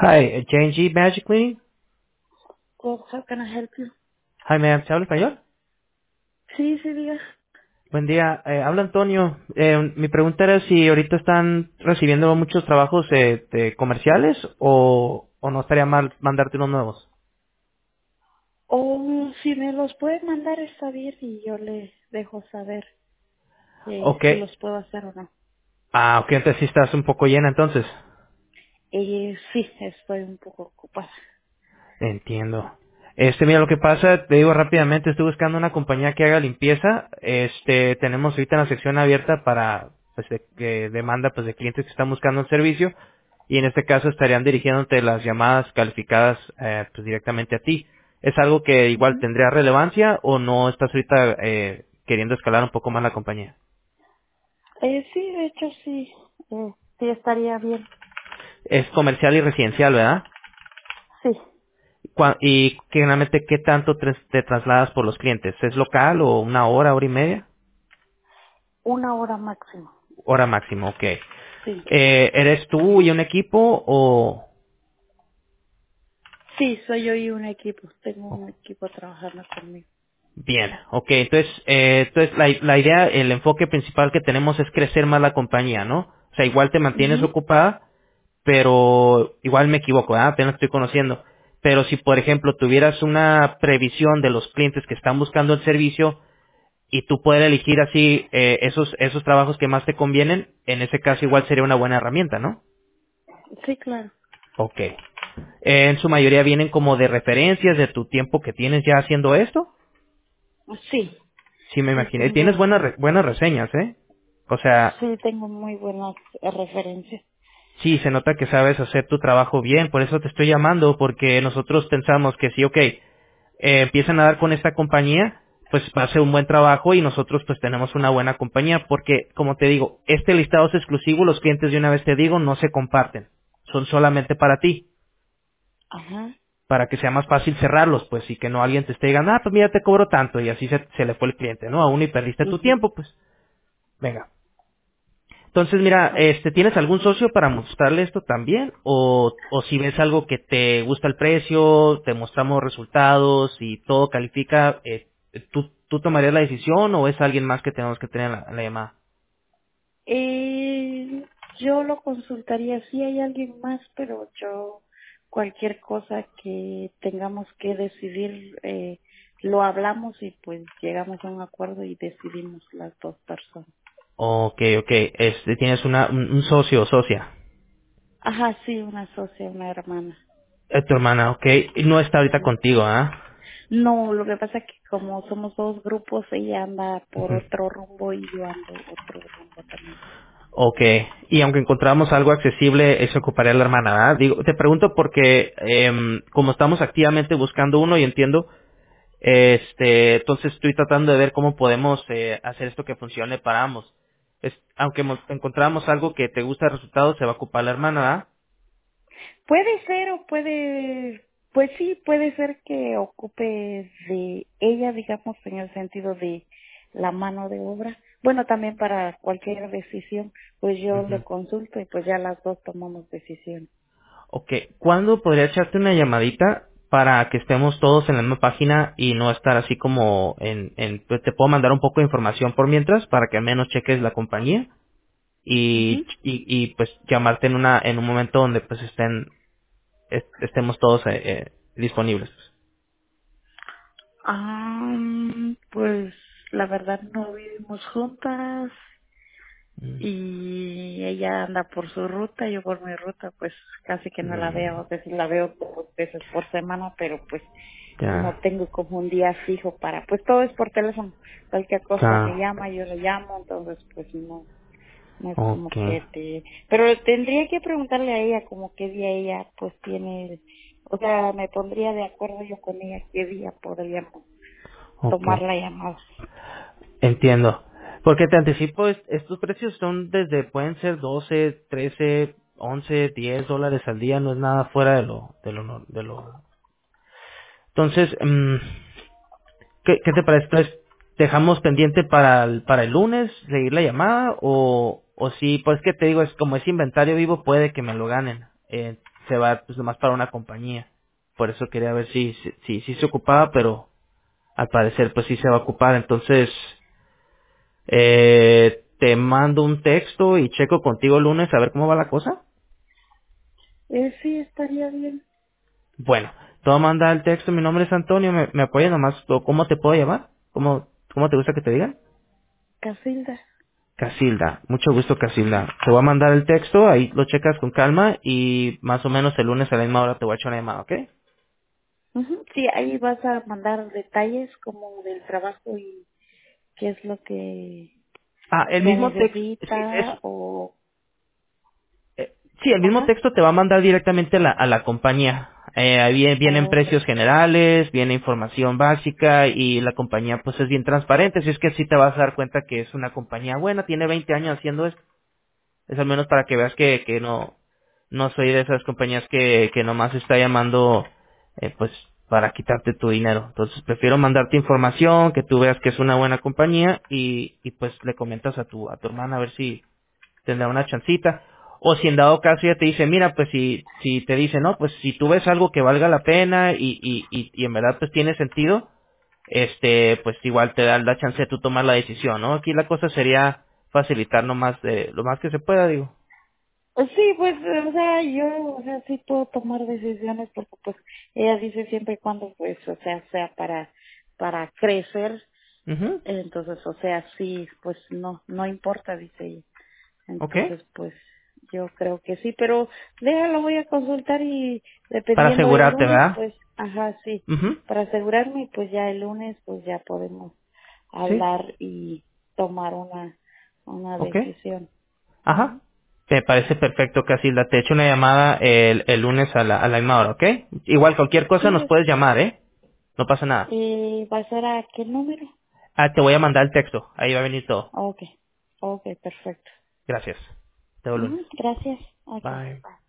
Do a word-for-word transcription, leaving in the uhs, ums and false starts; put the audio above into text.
Hi, J and G Magic Cleaning. Well, how can I help you? Hi, ma'am. ¿Se habla español? Sí, sí, diga. Buen día. Eh, habla Antonio. Eh, mi pregunta era si ahorita están recibiendo muchos trabajos eh, de comerciales o, o no estaría mal mandarte unos nuevos. O si me los puede mandar está bien y yo le dejo saber eh, Ok. si los puedo hacer o no. Ah, ok. Entonces sí estás un poco llena entonces. Eh, sí, estoy un poco ocupada. Entiendo. Este, mira, lo que pasa, te digo rápidamente, estoy buscando una compañía que haga limpieza. Este, tenemos ahorita la sección abierta para, pues, de, de demanda, pues, de clientes que están buscando un servicio. Y en este caso estarían dirigiéndote las llamadas calificadas, eh, pues, directamente a ti. ¿Es algo que igual Ujú. tendría relevancia o no estás ahorita, eh, queriendo escalar un poco más la compañía? eh, sí, de hecho sí, eh, sí estaría bien. Es comercial y residencial, ¿verdad? Sí, Cua- Y generalmente, ¿qué tanto tras- te trasladas por los clientes? ¿Es local o una hora, hora y media? una hora máximo. Hora máximo, ok. Sí, Eh, ¿Eres tú y un equipo o...? sí, soy yo y un equipo. Tengo un equipo trabajando conmigo. Bien, ok. Entonces, eh, entonces la, la idea, el enfoque principal que tenemos es crecer más la compañía, ¿no? O sea, igual te mantienes Mhm, ocupada, pero igual me equivoco, ¿verdad? Apenas estoy conociendo. Pero si, por ejemplo, tuvieras una previsión de los clientes que están buscando el servicio y tú puedes elegir así eh, esos esos trabajos que más te convienen, en ese caso igual sería una buena herramienta, ¿no? sí, claro. Ok. Eh, en su mayoría vienen como de referencias de tu tiempo que tienes ya haciendo esto. Sí, Sí, me sí imaginé. Tienes tengo, buenas re- buenas reseñas, ¿eh? O sea, sí tengo muy buenas eh, referencias. sí, se nota que sabes hacer tu trabajo bien. Por eso te estoy llamando, porque nosotros pensamos que sí, ok, eh, empiezan a dar con esta compañía, pues va a ser un buen trabajo y nosotros pues tenemos una buena compañía, porque como te digo, este listado es exclusivo, los clientes de una vez te digo, no se comparten. Son solamente para ti. Ajá. Para que sea más fácil cerrarlos, pues, y que no alguien te esté diciendo, ah, pues mira, te cobro tanto, y así se, se le fue el cliente, ¿no? A uno y perdiste tu Mhm. tiempo, pues. Venga. Entonces, mira, este, ¿tienes algún socio para mostrarle esto también? O, o si ves algo que te gusta el precio, te mostramos resultados y todo califica, eh, ¿tú, ¿tú tomarías la decisión o es alguien más que tenemos que tener en la, en la llamada? Eh, yo lo consultaría si hay alguien más, pero yo cualquier cosa que tengamos que decidir eh, lo hablamos y pues llegamos a un acuerdo y decidimos las dos personas. Ok, ok, este, tienes una, un, un socio o socia. Ajá, sí, una socia, una hermana. Es tu hermana, ok, y no está ahorita Ujú. contigo, ¿ah? No, lo que pasa es que como somos dos grupos, ella anda por Ujú. otro rumbo y yo ando otro rumbo también. Ok, y aunque encontramos algo accesible, eso ocuparía la hermana, ¿verdad? Digo, te pregunto porque em, como estamos activamente buscando uno y entiendo, este, entonces estoy tratando de ver cómo podemos eh, hacer esto que funcione para ambos. Es, aunque mo- encontramos algo que te gusta el resultado, se va a ocupar la hermana, ¿verdad? Puede ser o puede, pues sí, puede ser que ocupe de ella, digamos, en el sentido de la mano de obra. Bueno, también para cualquier decisión, pues yo le Ujú. consulto y pues ya las dos tomamos decisión. Ok, ¿cuándo podría echarte una llamadita para que estemos todos en la misma página y no estar así como en, en pues, te puedo mandar un poco de información por mientras para que al menos cheques la compañía? y, Ujú. y, y pues llamarte en una en un momento donde pues estén est- estemos todos eh, eh, disponibles. Ah, pues la verdad no vivimos juntas Mm, y ella anda por su ruta, yo por mi ruta, pues casi que no la veo, mm, a veces la veo dos veces por semana, pero pues no ya, tengo como un día fijo para, pues todo es por teléfono, cualquier cosa me ya, llama, yo le llamo, entonces pues no, no es como okay, que te, pero tendría que preguntarle a ella como qué día ella pues tiene, o sea, me pondría de acuerdo yo con ella qué día podríamos tomar okay, la llamada. entiendo. Porque te anticipo, est- estos precios son desde, pueden ser doce trece once diez dólares al día, no es nada fuera de lo, de lo, no- de lo. Entonces, mm, ¿qué, ¿qué te parece? Entonces, ¿dejamos pendiente para el, para el lunes seguir la llamada? O, o si, pues que te digo, es como es inventario vivo, puede que me lo ganen. Eh, se va pues nomás para una compañía. Por eso quería ver si, si, si, si se ocupaba, pero al parecer pues sí se va a ocupar. Entonces, eh, te mando un texto y checo contigo el lunes a ver cómo va la cosa. Eh, sí, estaría bien. Bueno, te voy a mandar el texto, mi nombre es Antonio, me, me apoya nomás, o ¿cómo te puedo llamar? ¿Cómo, cómo te gusta que te digan? Casilda. Casilda, mucho gusto Casilda. Te voy a mandar el texto, ahí lo checas con calma y más o menos el lunes a la misma hora te voy a echar una llamada, ¿ok? Ujú, sí, ahí vas a mandar detalles como del trabajo y qué es lo que Ah, el se mismo texto, sí, es, necesita o... eh, sí, el mismo Ajá, texto te va a mandar directamente a la, a la compañía. Eh, ahí vienen, vienen ok. precios generales, viene información básica y la compañía pues es bien transparente, así es que sí te vas a dar cuenta que es una compañía buena, tiene veinte años haciendo esto. Es al menos para que veas que, que no, no soy de esas compañías que, que nomás está llamando, eh, pues, para quitarte tu dinero. Entonces prefiero mandarte información, que tú veas que es una buena compañía y, y pues le comentas a tu, a tu hermana a ver si tendrá una chancita. O si en dado caso ella te dice, mira, pues si, si te dice, no, pues si tú ves algo que valga la pena y, y, y, y en verdad pues tiene sentido, este, pues igual te da la chance de tú tomar la decisión, ¿no? Aquí la cosa sería facilitar nomás de, lo más que se pueda, digo. Pues sí, pues, o sea, yo, o sea, sí puedo tomar decisiones porque, pues, ella dice siempre y cuando, pues, o sea, sea para, para crecer, Ujú. entonces, o sea, sí, pues, no, no importa, dice ella. ¿Ok? Entonces, pues, yo creo que sí, pero déjalo, voy a consultar y Para dependiendo del asegurarte, lunes, ¿verdad? pues, ajá, sí, Ujú. para asegurarme, y pues ya el lunes, pues ya podemos Sí. hablar y tomar una, una ¿Ok? decisión. Ajá. Me parece perfecto, Casilda. Te echo una llamada el, el lunes a la, a la misma hora, ¿ok? Igual cualquier cosa Sí, nos puedes llamar, ¿eh? No pasa nada. eh, ¿va a ser a qué número? Ah, te voy a mandar el texto. Ahí va a venir todo. Ok, ok, perfecto. Gracias. Te veo el lunes. Ujú, gracias. Ok, Bye. bye.